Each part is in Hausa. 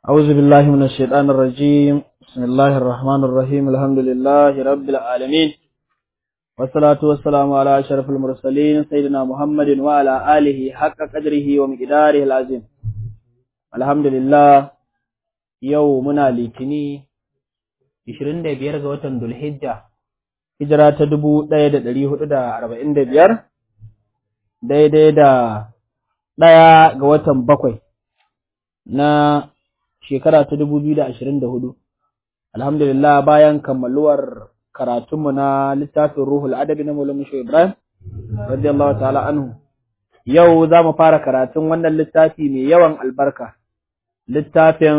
أعوذ بالله من الشيطان الرجيم. بسم الله الرحمن الرحيم. الحمد لله رب العالمين، والصلاة والسلام على أشرف المرسلين سيدنا محمد وعلى آله حق قدره ومقداره العظيم. الحمد لله. يومنا لتني 25 ga watan Dhul-Hijjah, hijira ta 1445, daidai da 1 ga watan 7 na shekara ta 2024. Alhamdulillah, bayan kammaluwar karatunmu na littafin Ruhul Adabi na Maulana Shehu Ibrahim radiyallahu ta'ala anhu, yau za mu fara karatun wannan littafi mai yawan albarka, littafin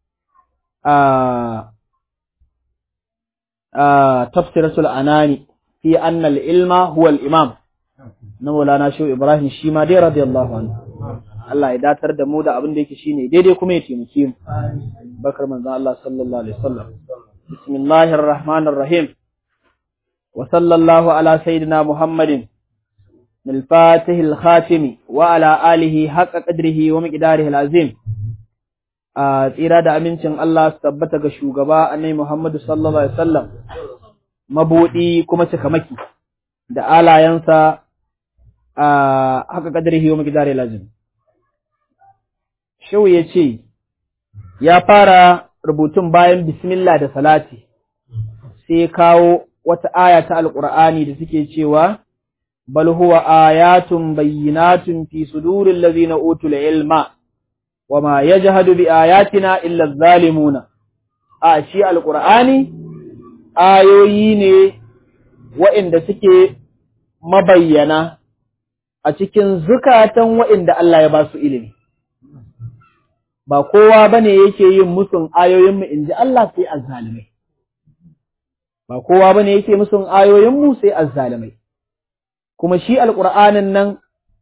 tafsiratul anani fi anna al-ilma huwa al-imam na Maulana Shehu Ibrahim shi ma dai radiyallahu anhu. Allah ya datar da mu da abin da yake shine daidai kuma ya taimake mu. Bakar manzon Allah sallallahu alaihi wasallam. Bismillahir rahmanir rahim. Wa sallallahu ala sayyidina Muhammadin al-fatihil khatim wa ala alihi haqqa qadrihi wa miqdarihi al-azim. Tsira da amincin Allah su tabbata ga shugaba Annabi Muhammad sallallahu alaihi wasallam, mabudi kuma cikamaki, da alayansa haqqa qadrihi wa miqdarihi al-azim. Shehu ya ce, ya fara rubutun bayan bismillah da salati, sai kawo wata aya ta Alƙur'ani da suke cewa, bal huwa ayatun bayyinatun fi suduril ladzina utul ilma wa ma yajhadu bi ayatina illa zalimuna. A shi Alƙur'ani ayoyi ne waɗanda suke mabayyana a cikin zukatan waɗanda Allah ya ba su ilimi. Ba kowa bane yake yin musun ayoyinmu in ji Allah sai azzalimai. Ba kowa bane yake musun ayoyinmu sai azzalimai. Kuma shi Alƙur'anin nan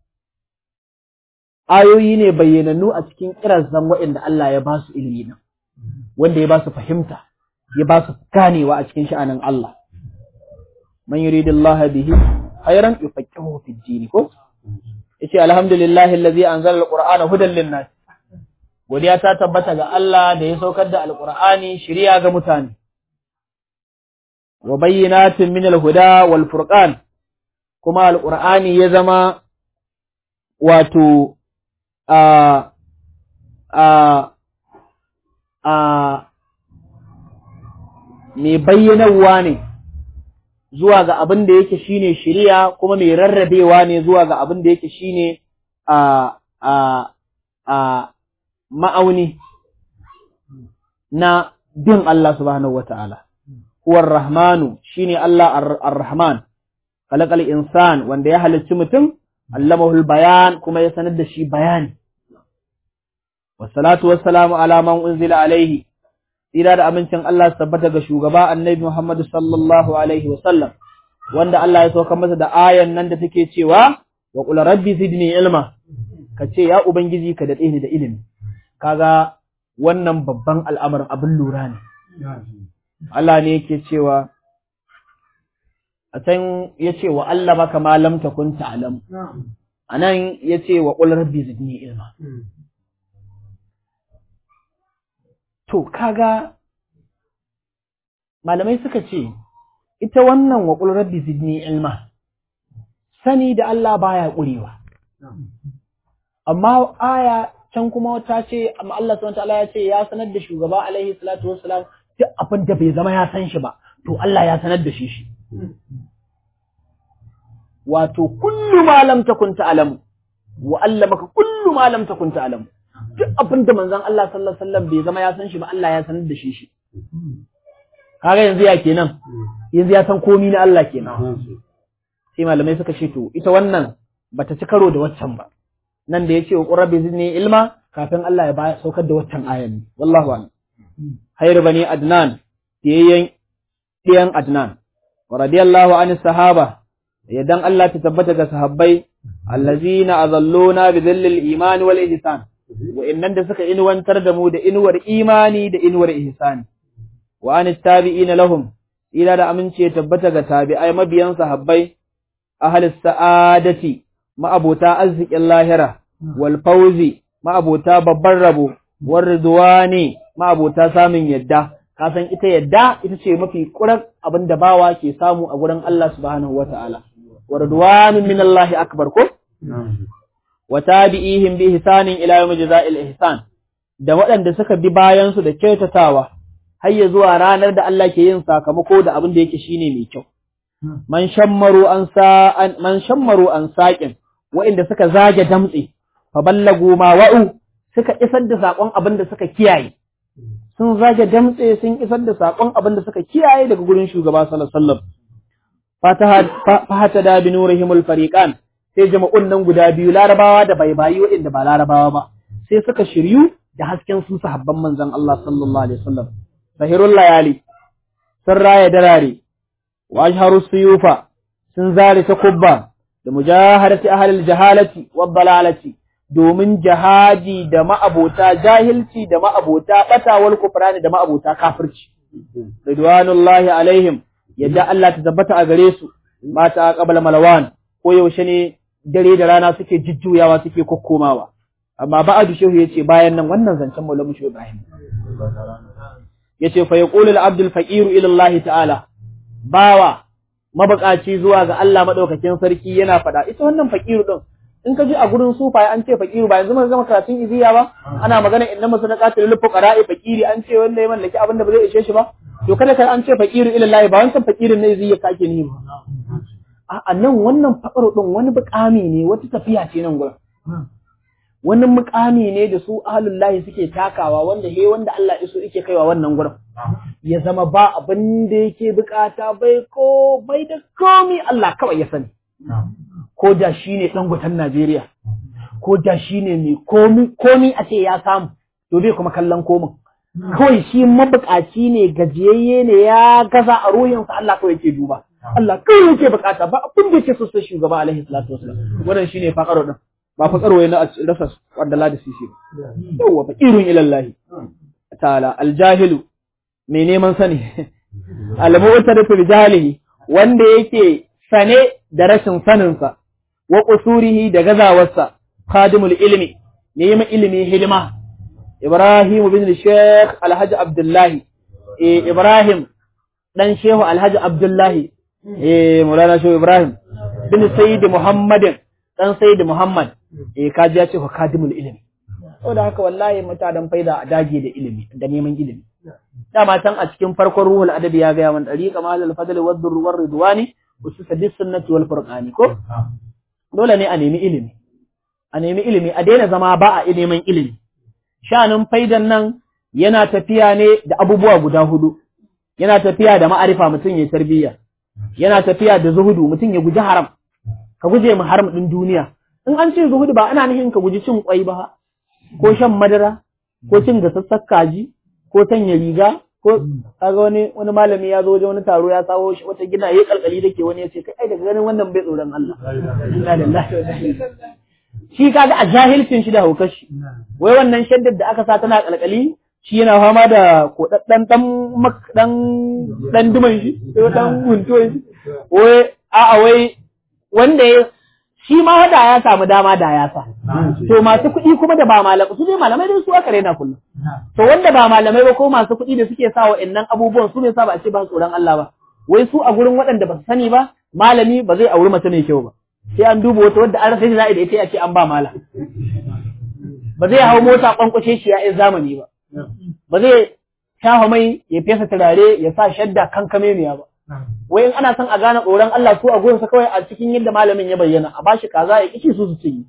ayoyi ne bayyanannu a cikin kirazan waɗanda Allah ya ba su ilimi nan, wanda ya ba su fahimta, ya ba su ganewa a cikin sha'anin Allah. Man yuridillahu bihi khairan yufaqihuhu fid din, ko? Yace alhamdulillahi allazi anzala alqur'ana hudan lin-nas. Godiya ta tabbata ga Allah da ya saukar da Alƙur'ani shiriya ga mutane, wa bayyinatin min al-huda wal furqan, kuma Alƙur'ani ya zama wato mai bayyanarwa ne zuwa ga abin da yake shine shiriya, kuma mai rarrabewa ne zuwa ga abin da yake shine ma'auni na bin Allah subhanahu wata'ala. Huwar Rahmanu, shine Allah ar-Rahman, khalaqal insan, wanda ya halicci mutum, allamahul bayan, kuma ya sanar da shi bayani. Wassalatu wassalamu ala man unzila alaihi, tsira da amincin Allah su tabbata ga shugaba Annabi Muhammad sallallahu alaihi wa sallam, wanda Allah ya sauka masa da ayan nan da take cewa, wa qul rabbi zidni ilma, kace ya ubangiji ka dade ni da ilimi. Kaga wannan babban al'amarin abin lura ne. Allah ne yake cewa, a can ya ce wa Allah maka ma lam takun ta'lam, a nan ya ce wa qul rabbi zidni ilma. To, kaga malamai suka ce, ita wannan wa qul rabbi zidni ilma, sani da Allah baya ƙurewa. Amma aya can kuma ta ce, amma Allah subhanahu wataala ya ce ya sanar da shugaba alaihi salatu wassalam duk abin da bai zama ya san shi ba, to Allah ya sanar da shi. Wato kullu ma lam takun ta'lamu wa allamaka kullu ma lam takun ta'lamu. Duk abin da manzon Allah sallallahu alaihi wasallam bai zama ya san shi ba, Allah ya sanar da shi. Kaga yanzu ya kenan, yanzu ya san komai na Allah kenan. Sai malamai suka ce to ita wannan bata ci karo da waccan ba. Nan da ya ce wa ƙurabi zidni ilma, kafin Allah ya saukar da waccan ayan. Wallahu a'lam. Khairu bani Adnan, ɗiyan Adnan. Wa radiyallahu anhu sahaba, yaddan Allah ta tabbata ga sahabbai, allazina azalluna bi dhillil iman wal ihsan. Wa'innan da suka inuwantar da mu da inuwar imani da inuwar ihsani. Wa an tabi'ina lahum, ila da amince tabbata ga tabi'ai mabiyan sahabbai, ahli sa'adati, ma'abota arzikin lahira, wal fauzi, ma'abota babban rabo, waridwani ma'abota samun yadda, ka san ita yadda ita ce mafi kurar abin da bawa ke samu a gurin Allah subhanahu wata'ala. Waridwanun min Allah akbar ko? Wa tabi'ihim bi ihsanin ila yawmi jaza'il ihsan, da waɗanda suka bi bayan su da kyautatawa har ya zuwa ranar da Allah ke yin sakamako da abin da yake shine mai kyau. Man shammaru an saqin, waɗanda suka zage damtse, fa ballagu ma wa'u, suka isar da sakon abin da suka kiyaye. Sun zage damtse sun isar da sakon abin da suka kiyaye daga gurin shugaba sallallahu alaihi wasallam. Fahata da bi nurihimul fariqan, sai jama'un nan guda biyu larabawa da baibayi waɗanda ba larabawa ba, sai suka shiryu da hasken su sahabban manzon Allah sallallahu alaihi wasallam. Sahirul layali, sun raya darare, wa ashharu suyufa, sun zare takubba da mujahadati ahlil jahalati wad dalalati, domin jihadi da ma'abota jahilci da ma'abota bata wal kufrani da ma'abota kafirci. Ridwanullahi alaihim, yadda Allah ta tabbata a gare su, mata qabla malawan, ko yaushe ne dare da rana suke jujjuyawa suke kokkomawa. Amma ba'adu shehu yace bayan nan wannan zancen Maulana Shehu Ibrahim yace fa yaqulu al-abd al-faqir ila Allah ta'ala, bawa mabukaci zuwa ga Allah madaukakin sarki yana fada. Ita wannan faqiru din in ka ji a gurin sufaye an ce faqiru, ba yanzu mun gama karatun iziya ba, ana magana inna masadaqatul lil fuqara'i faqiri, an ce wanda ya mallaki abin da ba zai ishe shi ba. To kada kai an ce faqiru ila Allah, ba wancan faqirin ne iziya kake ni ba. A nan wannan faƙaro ɗin wani muƙami ne, wata tafiya ce nan gurin. Wani muƙami ne da su ahlullahi suke takawa, wanda Allah iso yake kaiwa wannan gurin. Ya zama ba abin da yake bukata bai da komi, Allah kawai ya sani. Ko da shi ne ɗangoton Najeriya, ko da shi ne mai komi a ce ya samu, to bai kuma kallon komin. Kawai shi mabukaci ne, gajiyayye ne, ya gaza a ruhinsa, Allah kawai yake duba. Allah kawai yake bukata, ba abin da yake so sai shugaba alaihi salatu wasallam. Wannan shine fakaro din, ba fakaro ne na rasa wanda la da sisi ba. Yawa fakirun ila Allah ta'ala. Aljahilu, mai neman sani, al-mu'tarifu bi jahlihi, wanda yake sane da rashin saninsa, wa qusurihi da gazawarsa, khadimul ilmi, neman ilimi hidima. Ibrahim bin Sheikh Alhaji Abdullahi, Ibrahim dan Shehu Alhaji Abdullahi, Maulana Shehu Ibrahim bin Sayyid Muhammadin, dan Sayyid Muhammad, kaji ya ce fa kadimul ilmi. Saboda haka wallahi mutanen faida a dage da ilimi, da neman ilimi. Dama tan a cikin farkon ruhul adabi ya ga man dariqa malal fadl wad durr war ridwani ususa bis sunnati wal furqani ko. Dole ne a nemi ilimi. A nemi ilimi, a daina zama ba a neman ilimi. Shanin faidan nan yana tafiya ne da abubuwa guda hudu. Yana tafiya da ma'arifa, mutum ya tarbiyya. Yana tafiya da zuhudu, mutum ya guji haram. Ka guje mu haram din duniya. In an ce zuhudu ba ana nufin ka guji cin kwai ba, ko shan madara, ko cin gasassan kaji, ko sanya riga, ko kaga wani malami ya zo wajen wani taro ya sawo shi wata gina yayi kalkali dake wani ya ce kai ai daga ganin wannan bai tsoron Allah. Inna lillahi wa inna ilaihi. Shi kaga a jahilcin shi da haukar shi. Wai wannan shaddar da aka sa tana kalkali, shi yana fama da kodaddan dan duman shi, ko dan huntuwan shi. Wai wanda ya shi ma wanda ya samu dama da ya sa. To masu kuɗi kuma da ba malamai, su ne malamai da su aka raina kullum. To wanda ba malamai ba ko masu kuɗi da suke sa wa'annan abubuwan, su ne sa ba a ce ba tsoron Allah ba. Wai su a gurin waɗanda ba su sani ba, malami ba zai auri mace mai kyau ba. Sai an duba wata wadda an rasa da ita a ce an ba mala. Ba zai hau mota kwankwashe shi ya zamani ba. Ba zai shafa mai ya fesa turare ya sa shadda kankame miya ba. Wai in ana son a gane tsoron Allah su a gurinsa kawai a cikin yadda malamin ya bayyana, a bashi kaza ya kici su cinye.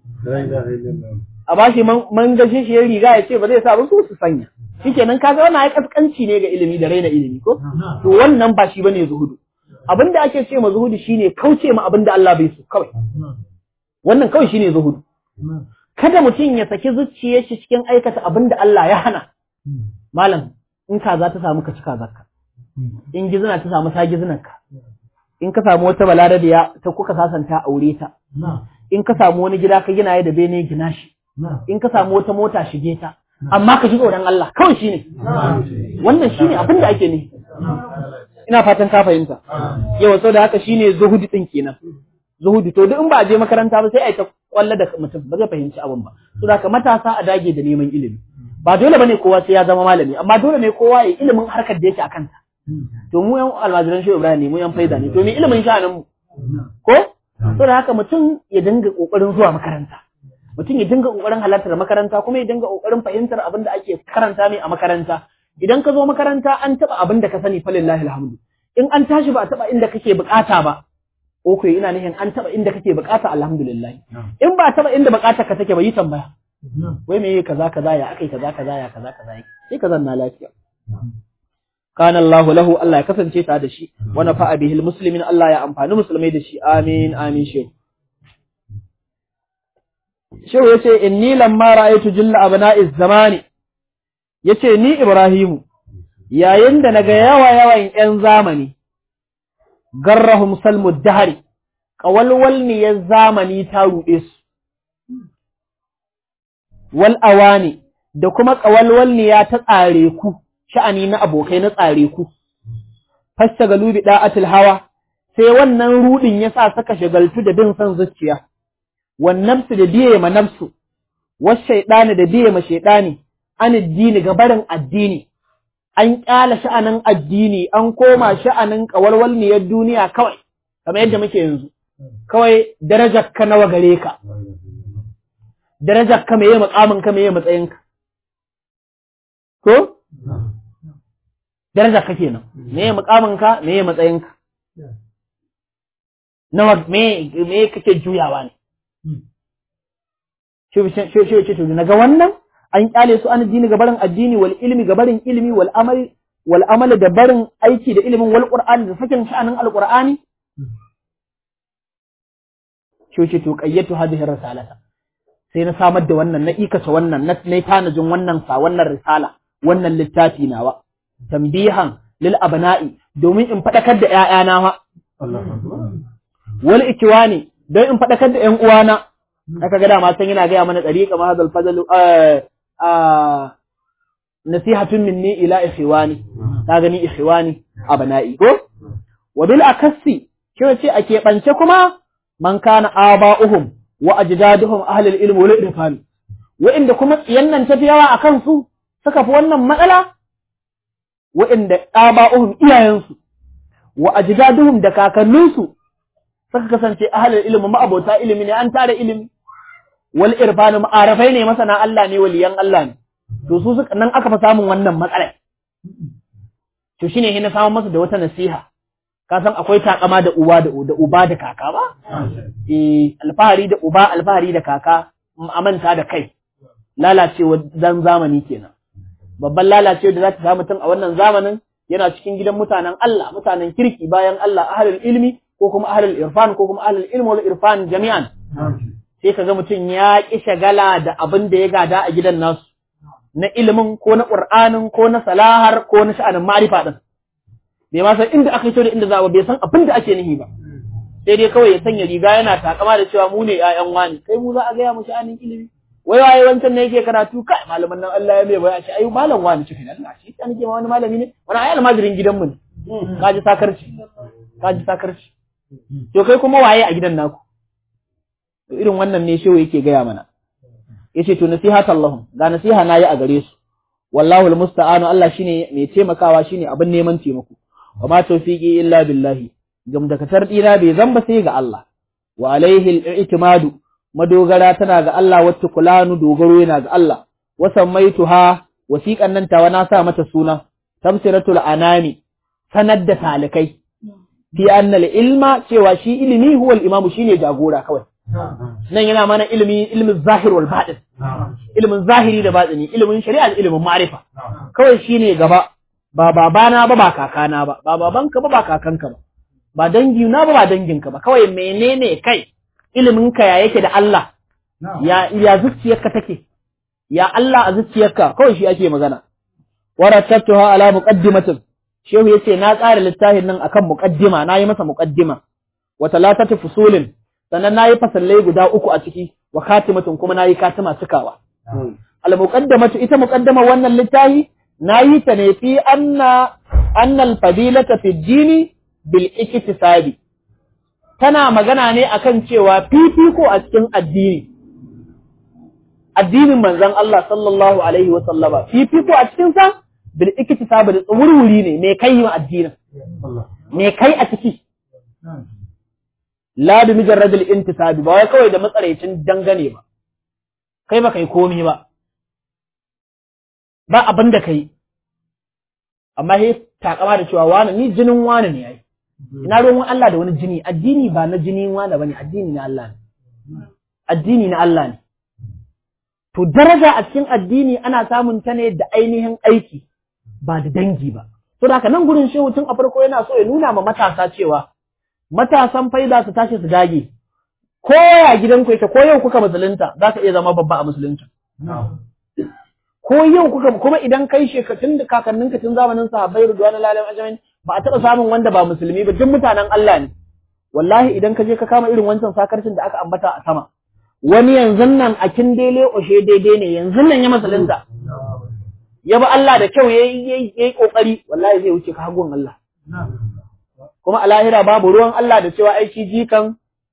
A bashi man gashe shi ya riga ya ce ba zai sa ba su sanya. Shikenan kaga wannan ai kaskanci ne ga ilimi da raina ilimi ko? To wannan ba shi bane zuhudu. Abinda ake ce ma zuhudu shine kauce ma abinda Allah bai so kawai. Wannan kawai shine zuhudu. Kada mutum ya saki zuciyar shi cikin aikata abinda Allah ya hana. Malam, in kaza ta samu ka ci kazarka. In gizina ta samu sa gizinarka. In ka samu wata balarabiya ta kuka sasanta aure ta. In ka samu wani gida ka gina da bene gina shi. In ka samu wata mota shige ta. Amma ka ji tsoron Allah kawai shine. Wannan shine abin da ake ne. Ina fatan ka fahimta. Yawa sau da haka shine zuhudu din kenan. Zuhudu to duk in ba a je makaranta ba sai a yi ta kwalla da mutum ba zai fahimci abin ba. So da haka matasa a dage da neman ilimi. ba dole bane kowa sai ya zama malami amma dole ne kowa ya ilimin harkar da yake a kanta to mu yan almajiran Shehu Ibrahim ne mu yan faida ne to me ilimin sha'anin mu ko to da haka mutum ya dinga kokarin zuwa makaranta mutum ya dinga kokarin halartar makaranta kuma ya dinga kokarin fahimtar abin da ake karanta mai a makaranta idan ka zo makaranta an taba abin da ka sani fa lillahi alhamdu in an tashi ba a taba inda kake bukata ba ko ina nihin an taba inda kake bukata alhamdulillah in ba taba inda bukatar ka take ba yi tambaya wai me kaza kaza ya akai kaza kaza ya kaza kaza sai ka zanna lafiya kana Allahu lahu Allah ya kasance ta da shi wa nafa'a bihil muslimin Allah ya amfani musulmai da shi amin amin shehu shehu yace inni lamma ra'aytu jilla abna'iz zamani yace ni Ibrahimu yayin da naga yawan ƴan zamani garrahum salmud dahari qawalwalniyar zamani ta ruɗe su wal awani da kuma qawalwalniya ta tsare ku sha'ani na abokai na tsare ku fastagalu bi da'atil hawa sai wannan rudin yasa saka shagaltu da bin san zuciya wan nafsu da biye ma nafsu was shaytani da biye ma shaytani an addini ga barin addini an kyala sha'anin addini an koma sha'anin kawalwalniyar duniya kawai kamar yadda muke yanzu kawai darajar ka nawa gare ka darajar ka meye makamin ka meye matsayin ka ko darajar ka kenan meye makamin ka meye matsayin ka nawa me kake juyawa ne shi to naga wannan an kyale su an addini ga barin addini wal ilmi ga barin ilmi wal amali da barin aiki da ilimin wal qur'ani da sakin sha'anin al qur'ani shi to qayyatu hadhihi risalata sai na samar da wannan na ikata wannan na tanajin wannan wannan risala wannan littafi nawa tambihan lil abna'i domin in fadakar da ƴaƴana ma wal ikwani don in fadakar da ƴan uwana aka ga dama san yana ga mana dariqa ma hadal fadlu nasihatun minni ila ikhwani ka gani ikhwani abna'i ko wa bil akassi ce ake bance kuma man kana aba'uhum wa ajdaduhum ahli al-ilm wal irfan wa inda kuma yannan tafi yawa akan su suka fi wannan matsala wa inda aba'uhum iyayensu wa ajdaduhum da kakanninsu suka kasance ahli al-ilm ma abota ilimi ne an tare ilimi wal irfan ma'arafai ne masana Allah ne waliyan Allah ne to su nan aka fa samun wannan matsala to shine hina samu masa da wata nasiha ka san akwai takama da uwa da uba da kaka ba alfahari da uba alfahari da kaka amanta da kai lalacewa dan zamani kenan babban lalacewa da za ta samu mutum a wannan zamanin yana cikin gidan mutanen Allah mutanen kirki bayan Allah ahlul ilmi ko kuma ahlul irfan ko kuma ahlul ilmi wal irfan jami'an sai kaga mutum ya ki shagala da abin da ya gada a gidan nasu na ilimin ko na qur'anin ko na salahar ko na sha'anin ma'rifa din bai ma san inda aka yi da inda za bai san abin da ake nihi ba sai dai kawai ya sanya riga yana takama da cewa mu ne ƴaƴan wani kai mu za a gaya mu sha'anin ilimi wai waye wancan ne yake karatu kai malaman nan Allah ya mai baya ce ai malam wani cikin Allah shi ta nake ma wani malami ne wani ayi almajirin gidan mu ne kaji sakarci to kai kuma waye a gidan naku irin wannan ne shehu yake gaya mana yace to nasihat Allahum ga nasiha nayi a gare su wallahu almusta'anu Allah shine mai taimakawa shine abin neman taimako wa ma tawfiqi illa billahi gamdakatar dina bai zamba sai ga Allah wa alaihi al-i'timadu madogara tana ga Allah wacce kulanu dogaro yana ga Allah wa sammaituha wasiqan nan tawa na sa mata suna tamsiratul anami sanad da talikai fi anna al-ilma cewa shi ilimi huwa al-imamu shine jagora kawai nan yana mana ilimin zahir wal batin ilimin zahiri da batini ilimin shari'a da ilimin ma'rifa kawai shine gaba ba babana ba kakana ba ba babanka ba kakanka ba ba dangi na ba danginka ba kawai menene kai ilimin ka ya yake da Allah ya zuciyarka take ya Allah a zuciyarka kawai shi ake magana warattabtuha ala muqaddimatin shehu yace na tsara littafin nan akan muqaddima nayi masa muqaddima wa talatatu fusulin sannan nayi fasallai guda 3 a ciki wa khatimatun kuma nayi katima cikawa al muqaddamatu ita muqaddama wannan littafi nayi ta ne fi anna al fadilata fi dini bil iktisabi tana magana ne akan cewa fifiko a cikin addini addinin manzon Allah sallallahu alaihi wa sallama fifiko a cikin sa bil iktisab da tsawurwuri ne me kai ma addinin me kai a ciki la bi mujarradil intisabi ba wai kawai da matsaraicin dangane ba kai ba kai komai ba abin da kai amma he takama da cewa wani ni jinin wani ne yayi ina ruwan Allah da wani jini addini ba na jinin wani bane addini na Allah ne addini na Allah ne to daraja a cikin addini ana samun ta ne da ainihin aiki ba da dangi ba to da nan gurin shehu tun a farko yana so ya nuna ma matasa cewa matasan faida su tashi su dage ko ya gidanku yake ko yau kuka musulunta za ka iya zama babba a musulunta ko yau kuka kuma idan kai shekatun da kakanninka tun zamanin sahabbai ridwanullahi alaihim ajma'in ba a taɓa samun wanda ba musulmi ba duk mutanen Allah ne wallahi idan ka je ka kama irin wancan sakarcin da aka ambata a sama wani yanzu nan a kindele oshe daidai ne yanzu nan ya musulunta ya bi Allah da kyau yayi kokari wallahi zai wuce ka hagun Allah kuma a lahira babu ruwan Allah da cewa ai shi jikan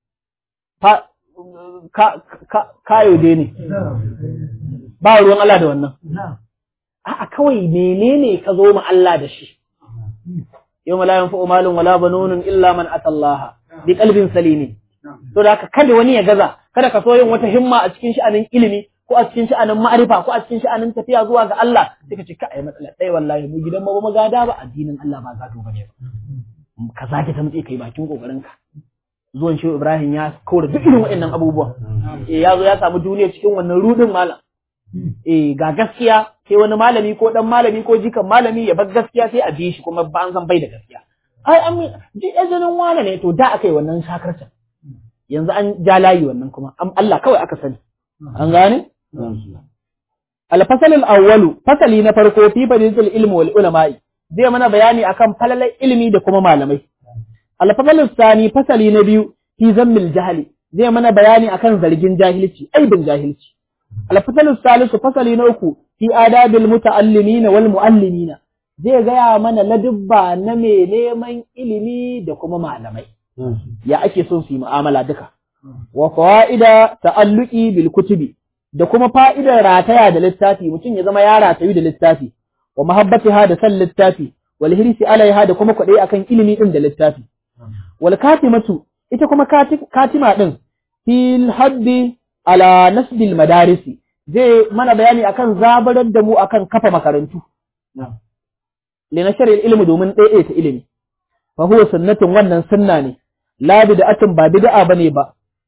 kayo dai ne ba ruwan Allah da wannan a'a kawai menene ka zo ma Allah da shi yau la yanfa'u malun wala banunun illa man atallaha bi qalbin salim to da haka kada wani ya gaza kada ka so yin wata himma a cikin sha'anin ilimi ko a cikin sha'anin ma'arifa ko a cikin sha'anin tafiya zuwa ga Allah sai ka ce ka ai matsala dai wallahi mu gidan mu ba magada ba addinin Allah ba zato bane ba ka zaki ta mutse kai bakin kokarin ka zuwan Shehu Ibrahim ya kaura duk irin waɗannan abubuwa ya zo ya samu duniya cikin wannan rudin malam ga gaskiya sai wani malami ko dan malami ko jikan malami ya bar gaskiya sai a bi shi kuma ba an san bai da gaskiya ai an ji izinin wane ne to da akai wannan sakarcin yanzu an ja layi wannan kuma Allah kawai aka sani an gane al-fasal al-awwal fasali na farko fi fadilatul ilmi wal ulama'i zai mana bayani akan falalar ilimi da kuma malamai al-fasal al-thani fasali na biyu fi zammil jahili zai mana bayani akan zargin jahilci aibin jahilci al-fasal al-thalith fasali na uku fi adabil muta'allimina wal muallimina zai gaya mana ladubba na mai neman ilimi da kuma malamai ya ake son su yi mu'amala duka wa fawaida ta'alluqi bil kutubi da kuma fa'idar rataya da littafi mutum ya zama ya ratayu da littafi wa mahabbatiha da san littafi wal hirsi alaiha da kuma kwadai akan ilimi din da littafi wal katimatu ita kuma katima din fil haddi ala nasbil madarisi zai mana bayani akan zabarar da mu akan kafa makarantu linashar ilmi domin ɗaiɗaita ilimi fa huwa sunnatun wannan sunna ne la bid'atun ba bid'a bane ba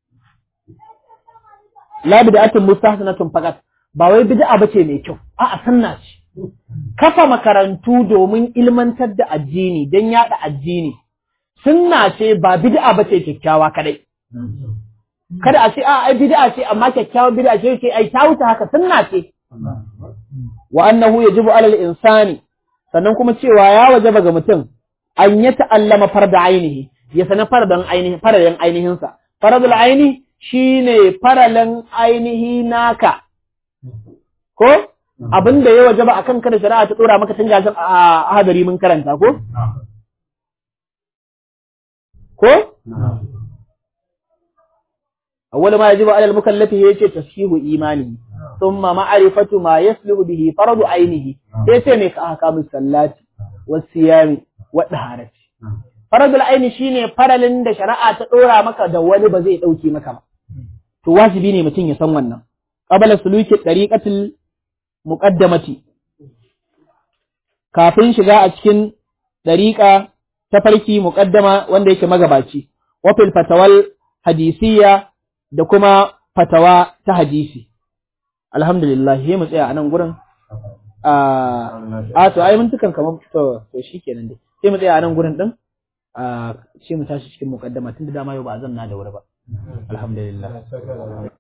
la bid'atun mustahsanatun faqat ba wai bid'a bace mai kyau a'a sunna ce kafa makarantu domin ilmantar da addini dan yada addini sunna ce ba bid'a bace kyakkyawa kadai kada a ce ai bid'a ce amma kyakkyawa bid'a ce ai ta wuce haka sunna ce wa annahu yajibu alal insani sannan kuma cewa ya wajaba ga mutum an ya ta'allama farda ainihi ya sana fardan ainihinsa faradul aini shine faralin ainihi naka ko abinda ya wajaba akan ka da shari'a ta dora maka tun gashin a hadari mun karanta ko awwal ma yajibu alal mukallafi yace tashihu imani thumma ma'rifatu ma yasluhu bihi faradu ainihi yace me ka ahkamus sallati was-siyami wa-daharati faradul aini shine faralin da shari'a ta dora maka da wani ba zai dauke maka ba to wajibi ne mutum ya san wannan qabala suluki tariqatil muqaddamati kafin shiga a cikin dariqa ta farki muqaddama wanda yake magabaci wa fil fatawal hadisiyya da kuma fatawa ta hadisi alhamdulillah sai mu tsaya a nan gurin to ai mun tukan kamar to shikenan dai sai mu tsaya a nan gurin din sai mu tashi cikin muqaddama tunda dama yau ba a zanna da wuri ba alhamdulillah